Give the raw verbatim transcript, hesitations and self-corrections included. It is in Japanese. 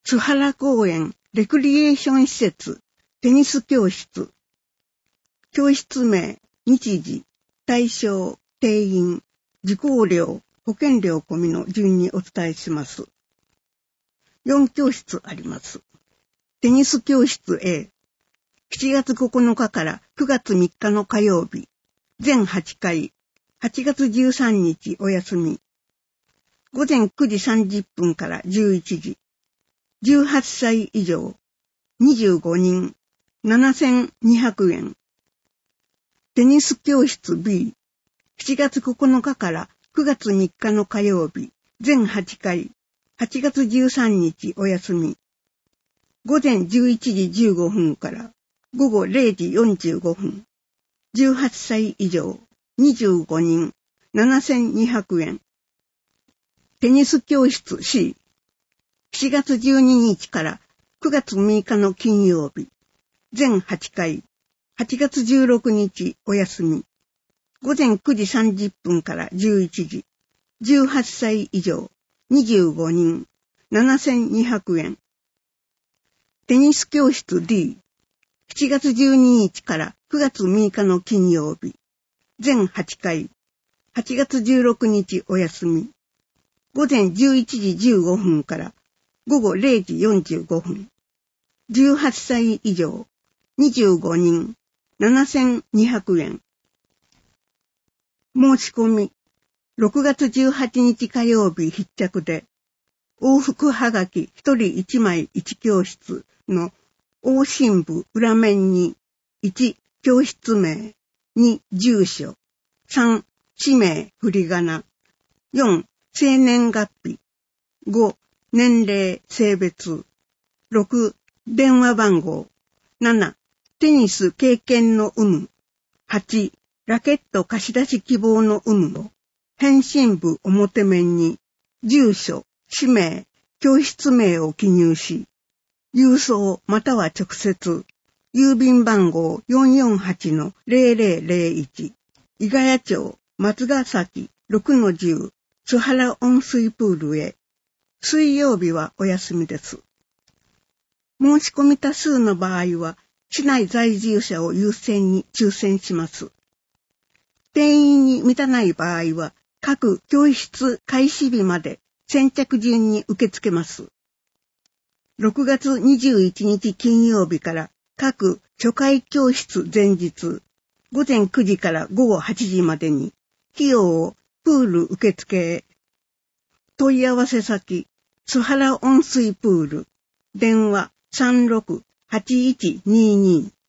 津原公園レクリエーション施設テニス教室。教室名、日時、対象、定員、受講料、保険料込みの順にお伝えします。よん教室あります。テニス教室 A、しちがつここのかからくがつみっかの火曜日、全はちかい、はちがつじゅうさんにちお休み。午前くじさんじゅっぷんからじゅういちじ、じゅうはっさい以上、にじゅうごにん、ななせんにひゃくえん。テニス教室 B、しちがつここのかからくがつみっかの火曜日、全はちかい、はちがつじゅうさんにちお休み。午前じゅういちじじゅうごふんから午後れいじよんじゅうごふん。じゅうはっさい以上、にじゅうごにん、ななせんにひゃくえん。テニス教室 C、しがつじゅうににちからくがつむいかの金曜日、全はちかい、はちがつじゅうろくにちお休み。午前くじさんじゅっぷんからじゅういちじ、じゅうはっさい以上、にじゅうごにん、ななせんにひゃくえん。テニス教室 D、しちがつじゅうににちからくがつむいかの金曜日、全はちかい、はちがつじゅうろくにちお休み。午前じゅういちじじゅうごふんから午後れいじよんじゅうごふん。じゅうはっさい以上、にじゅうごにん、ななせんにひゃくえん。申し込み、ろくがつじゅうはちにち火曜日必着で、往復はがきひとりいちまいいち教室の往診部裏面にいち教室名、に住所、さん氏名振り仮名、よん生年月日、ご年齢性別、ろく電話番号、ななテニス経験の有無、はちラケット貸し出し希望の有無を返信部表面に住所、氏名、教室名を記入し、郵送または直接、郵便番号 よんよんはちのぜろぜろぜろいち、伊ヶ谷町松ヶ崎ろくのじゅう、津原温水プールへ。水曜日はお休みです。申し込み多数の場合は、市内在住者を優先に抽選します。定員に満たない場合は、各教室開始日まで先着順に受け付けます。ろくがつにじゅういちにち金曜日から各初回教室前日、午前くじから午後はちじまでに、費用をプール受付へ。問い合わせ先、津原温水プール、電話 さんろくはちいちにに